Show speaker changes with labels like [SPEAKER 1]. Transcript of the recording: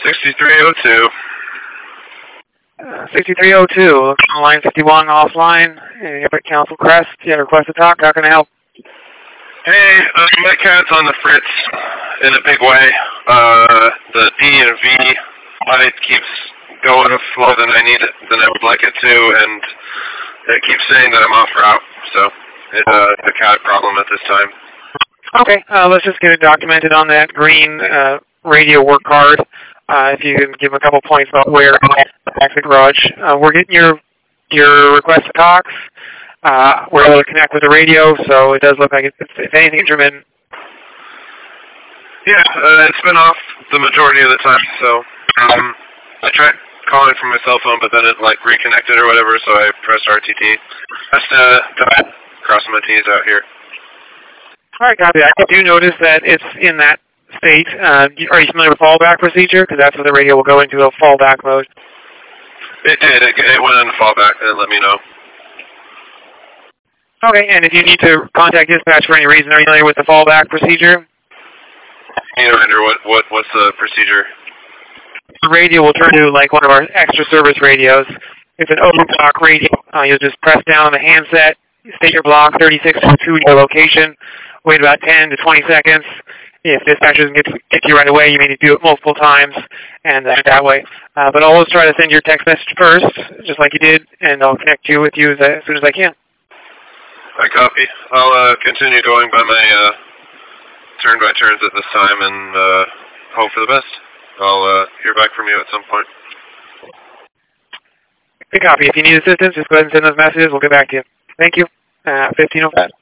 [SPEAKER 1] 6302.
[SPEAKER 2] 6302, line 51 offline. Epic Council Crest, you have a request to talk. How can I help?
[SPEAKER 1] Hey, my cat's on the fritz in a big way. The D and V light keeps going slower than I would like it to, and it keeps saying that I'm off route. So it's a cat problem at this time.
[SPEAKER 2] Okay, let's just get it documented on that green radio work card. If you can give a couple points about where at the garage. We're getting your request to talk. We're able to connect with the radio, so it does look like it's, if anything, intermittent.
[SPEAKER 1] Yeah, it's been off the majority of the time, so I tried calling from my cell phone, but then it reconnected or whatever, so I pressed RTT. Just crossing my T's out here.
[SPEAKER 2] All right, copy. I do notice that it's in that state. Are you familiar with fallback procedure? Because that's where the radio will go into a fallback mode.
[SPEAKER 1] It did. It went into fallback and let me know.
[SPEAKER 2] Okay, and if you need to contact dispatch for any reason, are you familiar with the fallback procedure?
[SPEAKER 1] Andrew, what's the procedure?
[SPEAKER 2] The radio will turn to one of our extra service radios. It's an open block radio. You'll just press down on the handset, state your block 3622, your location, wait about 10 to 20 seconds. If dispatch doesn't get to you right away, you may need to do it multiple times, and that way. But I'll always try to send your text message first, just like you did, and I'll connect you with you as soon as I can.
[SPEAKER 1] I copy. I'll continue going by my turn-by-turns at this time and hope for the best. I'll hear back from you at some point.
[SPEAKER 2] Good copy. If you need assistance, just go ahead and send those messages. We'll get back to you. Thank you. 1505.